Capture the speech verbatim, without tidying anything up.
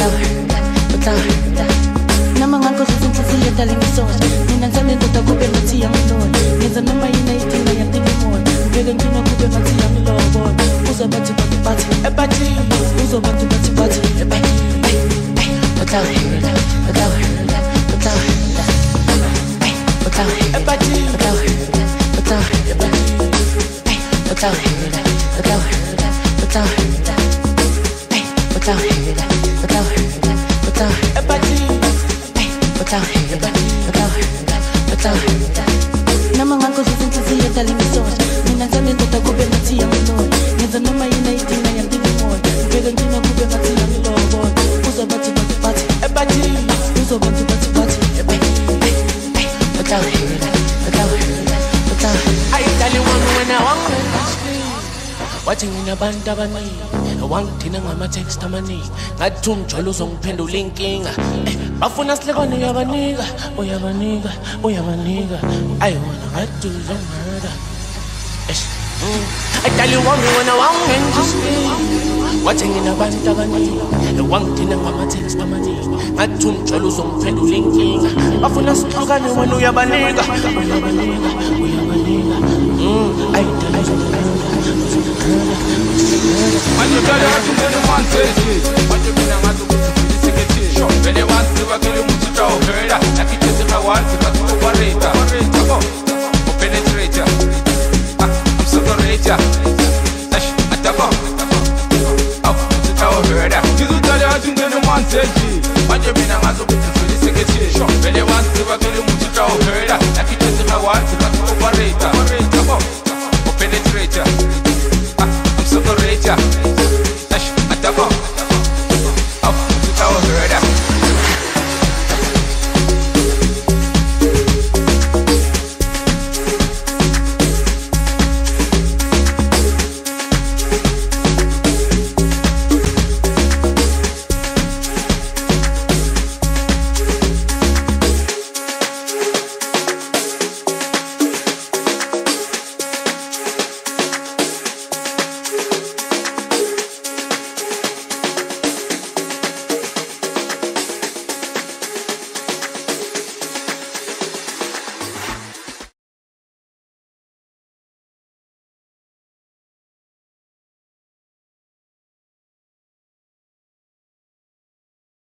without her, without her. Nama ngako sisinhlisiyo dala ngisosha. Mina ngithanda indoda kube ngathi yamlona. Ngenza noma yini ayidinga yadinga imona. Ngeke ngina kube ngathi yamlobola. Uzobathi bathi bathi ebathi. Uzobathi bathi bathi ebathi. Without her, without her, without her. Without her, ebathi. Without her, without her, ebathi. Without her, without her, without her. Without her, without her, without her. Ebathi. Without her, without her, without her. Nama ngako sisinhlisiyo dala ngisosha. Mina ngithanda indoda kube ngathi yamlona. Ngenza noma yini ayidinga yadinga imona. Ngeke ngina kube ngathi yamlobola. Uzobathi bathi bathi ebathi. Uzobathi bathi bathi ebathi. Without her, without her, without her. Ayidali wami wena wangengasli. Wathi nginabantu abaningi wangithina ngama-text amaningi ngathi umjolo uzongiphendula inkinga bafuna silekwane uyabanika uyabanika uyabanika ayiwona ngathi uzongimurder ayidali wami wena wangengasli. Wathi nginabantu abaningi wangithina ngama-text amaningi ngathi umjolo uzongiphendula inkinga bafuna silekwane wena uyabanika uyabanika uyabanika ayidali uzongimurder. When you tell her to do the one thing, what you mean I'm to do the second show. When they want to work in the much to heard that, like it is my one to cut operator. Oh, penetrator. I'm separator. Dash at the bomb. Oh, to tell her that. You tell her to do the one thing.